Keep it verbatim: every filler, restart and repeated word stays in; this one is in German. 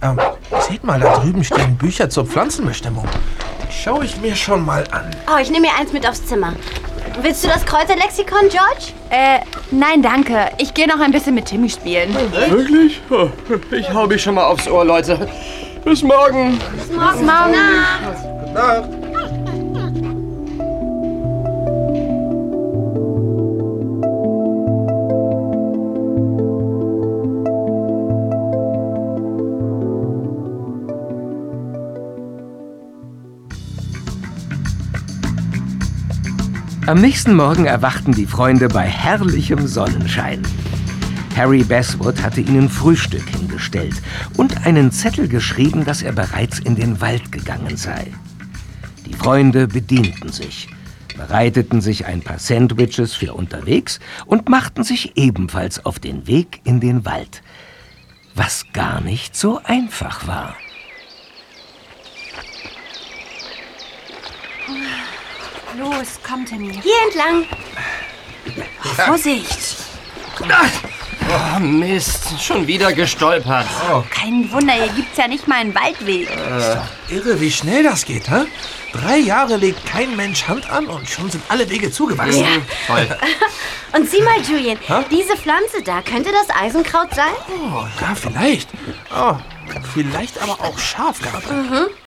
Ähm, seht mal, da drüben stehen Bücher zur Pflanzenbestimmung. Die schaue ich mir schon mal an. Oh, ich nehme mir eins mit aufs Zimmer. Willst du das Kräuterlexikon, George? Äh, nein, danke. Ich gehe noch ein bisschen mit Timmy spielen. Wirklich? Ich hau mich schon mal aufs Ohr, Leute. Bis morgen. Bis morgen. Bis morgen. Gute Nacht. Am nächsten Morgen erwachten die Freunde bei herrlichem Sonnenschein. Harry Basswood hatte ihnen Frühstück hingestellt und einen Zettel geschrieben, dass er bereits in den Wald gegangen sei. Die Freunde bedienten sich, bereiteten sich ein paar Sandwiches für unterwegs und machten sich ebenfalls auf den Weg in den Wald, was gar nicht so einfach war. Los, komm, Timmy. Hier entlang. Vorsicht. Oh, Mist. Schon wieder gestolpert. Oh. Kein Wunder, hier gibt's ja nicht mal einen Waldweg. Äh. Irre, wie schnell das geht, hä? Drei Jahre legt kein Mensch Hand an und schon sind alle Wege zugewachsen. Ja. Toll. Und sieh mal, Julian, Hä? diese Pflanze da, könnte das Eisenkraut sein? Oh, ja, vielleicht. Oh, vielleicht aber auch Schafgarbe. Mhm.